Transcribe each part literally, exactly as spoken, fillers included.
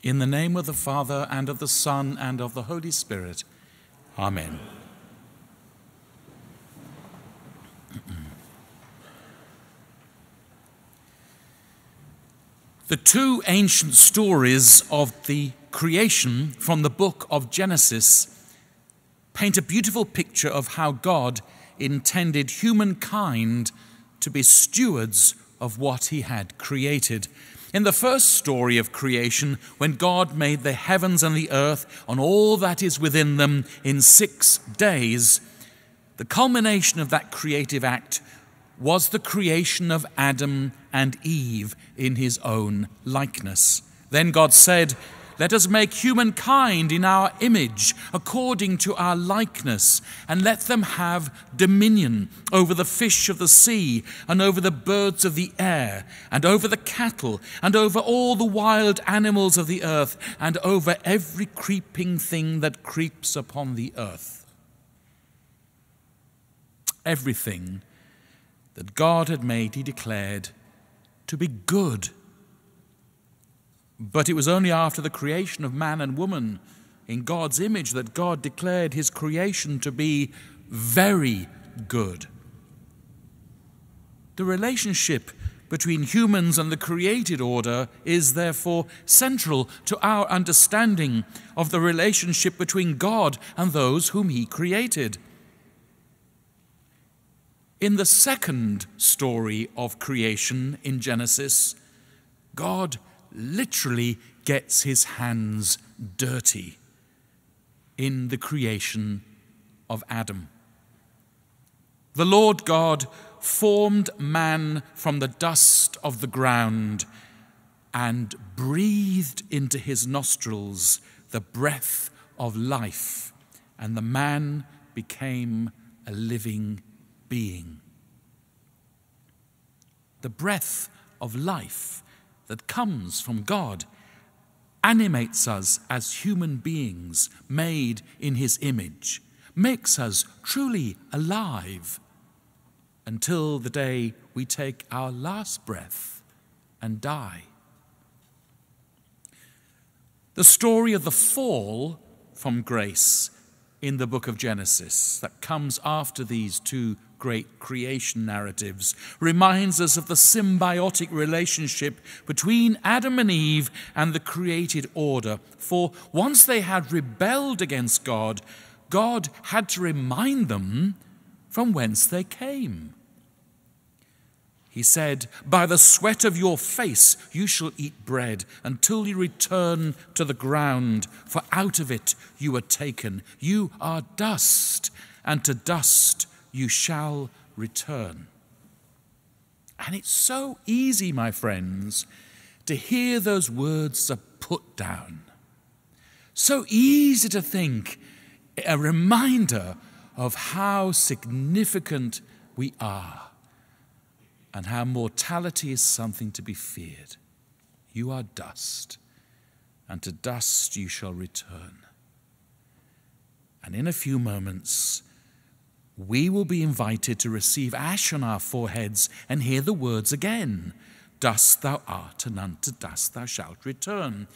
In the name of the Father, and of the Son, and of the Holy Spirit. Amen. The two ancient stories of the creation from the book of Genesis paint a beautiful picture of how God intended humankind to be stewards of what he had created. In the first story of creation, when God made the heavens and the earth and all that is within them in six days, the culmination of that creative act was the creation of Adam and Eve in his own likeness. Then God said, "Let us make humankind in our image, according to our likeness, and let them have dominion over the fish of the sea, and over the birds of the air, and over the cattle, and over all the wild animals of the earth, and over every creeping thing that creeps upon the earth." Everything that God had made, he declared to be good. But it was only after the creation of man and woman in God's image that God declared his creation to be very good. The relationship between humans and the created order is therefore central to our understanding of the relationship between God and those whom he created. In the second story of creation in Genesis, God literally gets his hands dirty in the creation of Adam. The Lord God formed man from the dust of the ground and breathed into his nostrils the breath of life, and the man became a living being. The breath of life that comes from God animates us as human beings made in his image, makes us truly alive until the day we take our last breath and die. The story of the fall from grace in the book of Genesis that comes after these two great creation narratives reminds us of the symbiotic relationship between Adam and Eve and the created order. For once they had rebelled against God, God had to remind them from whence they came. He said, "By the sweat of your face you shall eat bread until you return to the ground, for out of it you are taken. You are dust, and to dust you shall return." And it's so easy, my friends, to hear those words are put down. So easy to think, a reminder of how significant we are and how mortality is something to be feared. You are dust, and to dust you shall return. And in a few moments, we will be invited to receive ash on our foreheads and hear the words again, "Dust thou art, and unto dust thou shalt return."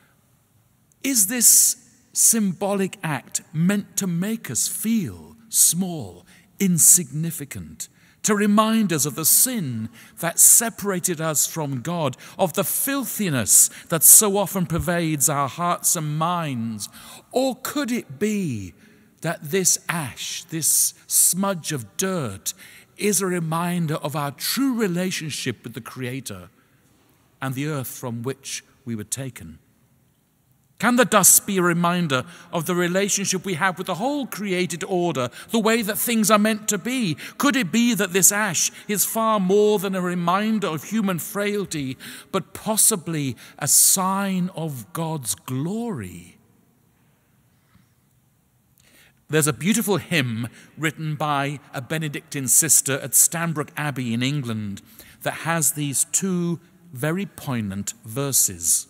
Is this symbolic act meant to make us feel small, insignificant, to remind us of the sin that separated us from God, of the filthiness that so often pervades our hearts and minds? Or could it be that this ash, this smudge of dirt, is a reminder of our true relationship with the Creator and the earth from which we were taken? Can the dust be a reminder of the relationship we have with the whole created order, the way that things are meant to be? Could it be that this ash is far more than a reminder of human frailty, but possibly a sign of God's glory? There's a beautiful hymn written by a Benedictine sister at Stanbrook Abbey in England that has these two very poignant verses.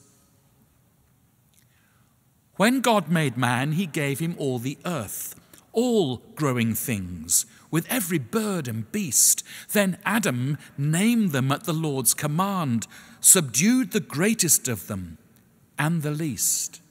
When God made man, he gave him all the earth, all growing things, with every bird and beast. Then Adam named them at the Lord's command, subdued the greatest of them, and the least.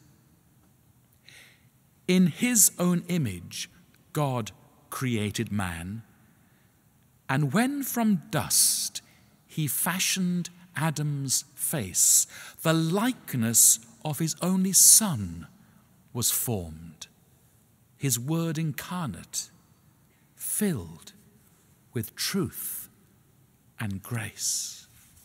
In his own image, God created man, and when from dust he fashioned Adam's face, the likeness of his only Son was formed, his Word incarnate, filled with truth and grace.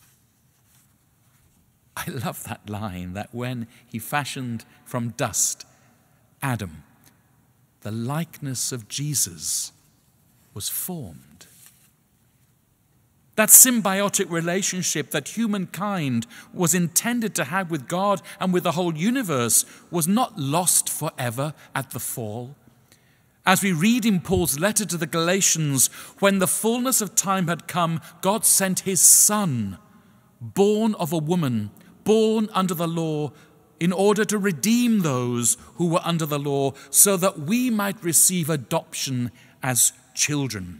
I love that line, that when he fashioned from dust Adam, the likeness of Jesus was formed. That symbiotic relationship that humankind was intended to have with God and with the whole universe was not lost forever at the fall. As we read in Paul's letter to the Galatians, when the fullness of time had come, God sent his Son, born of a woman, born under the law, in order to redeem those who were under the law, so that we might receive adoption as children.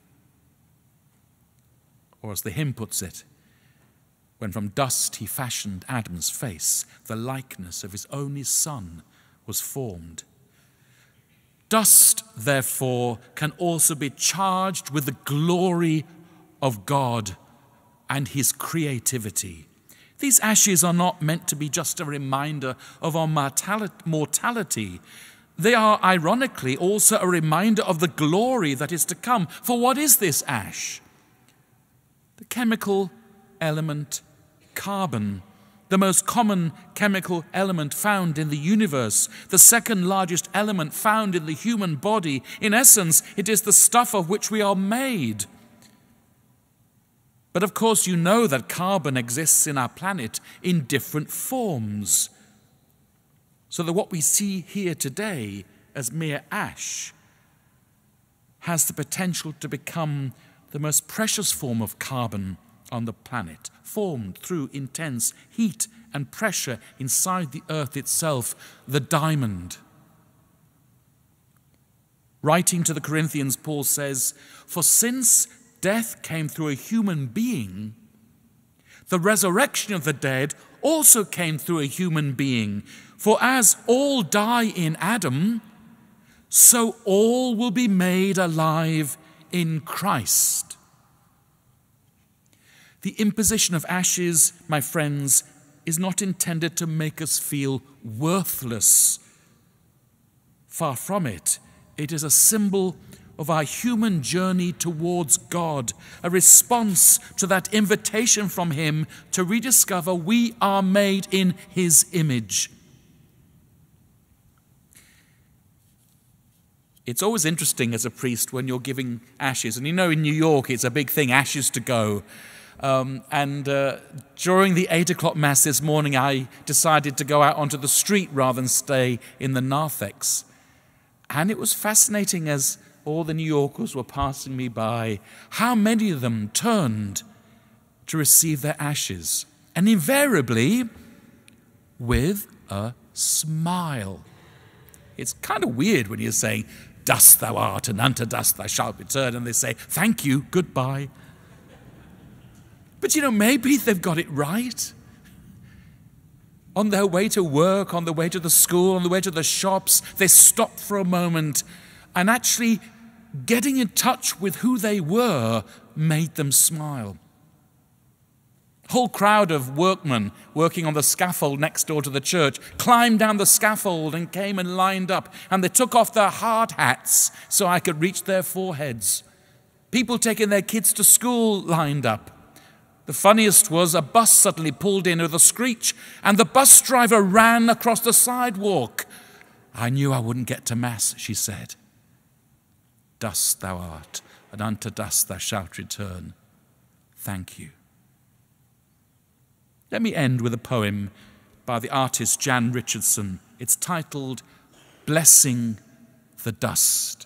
Or as the hymn puts it, when from dust he fashioned Adam's face, the likeness of his only Son was formed. Dust, therefore, can also be charged with the glory of God and his creativity. These ashes are not meant to be just a reminder of our mortality. They are, ironically, also a reminder of the glory that is to come. For what is this ash? The chemical element carbon, the most common chemical element found in the universe, the second largest element found in the human body. In essence, it is the stuff of which we are made. But of course, you know that carbon exists in our planet in different forms. So that what we see here today as mere ash has the potential to become the most precious form of carbon on the planet, formed through intense heat and pressure inside the earth itself, the diamond. Writing to the Corinthians, Paul says, "For since death came through a human being, the resurrection of the dead also came through a human being. For as all die in Adam, so all will be made alive in Christ." The imposition of ashes, my friends, is not intended to make us feel worthless. Far from it. It is a symbol of our human journey towards God, a response to that invitation from him to rediscover we are made in his image. It's always interesting as a priest when you're giving ashes, and you know in New York it's a big thing, ashes to go. Um, and uh, during the eight o'clock mass this morning, I decided to go out onto the street rather than stay in the narthex. And it was fascinating as all the New Yorkers were passing me by, how many of them turned to receive their ashes, and invariably with a smile. It's kind of weird when you're saying, "Dust thou art, and unto dust thou shalt return," and they say, "Thank you, goodbye." But you know, maybe they've got it right. On their way to work, on the way to the school, on the way to the shops, they stopped for a moment, and actually getting in touch with who they were made them smile. A whole crowd of workmen working on the scaffold next door to the church climbed down the scaffold and came and lined up, and they took off their hard hats so I could reach their foreheads. People taking their kids to school lined up. The funniest was a bus suddenly pulled in with a screech, and the bus driver ran across the sidewalk. "I knew I wouldn't get to Mass," she said. "Dust thou art, and unto dust thou shalt return. Thank you." Let me end with a poem by the artist Jan Richardson. It's titled, "Blessing the Dust."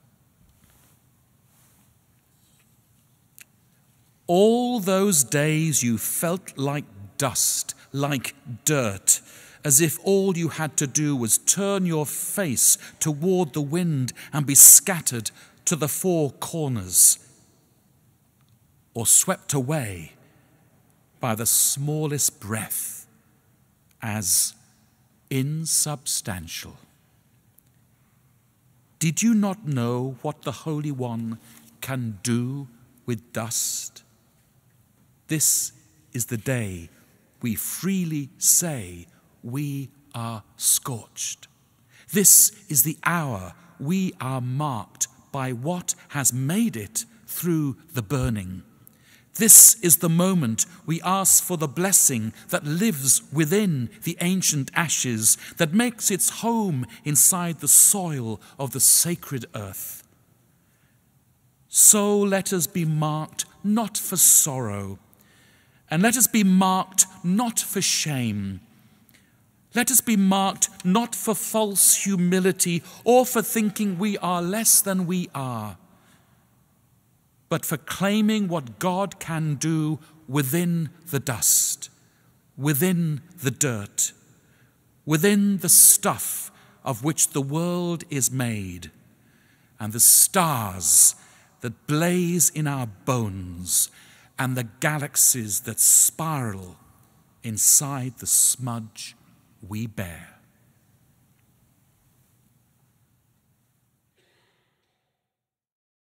All those days you felt like dust, like dirt, as if all you had to do was turn your face toward the wind and be scattered to the four corners, or swept away by the smallest breath as insubstantial. Did you not know what the Holy One can do with dust? This is the day we freely say we are scorched. This is the hour we are marked by what has made it through the burning. This is the moment we ask for the blessing that lives within the ancient ashes, that makes its home inside the soil of the sacred earth. So let us be marked not for sorrow, and let us be marked not for shame. Let us be marked not for false humility or for thinking we are less than we are, but for claiming what God can do within the dust, within the dirt, within the stuff of which the world is made, and the stars that blaze in our bones, and the galaxies that spiral inside the smudge we bear.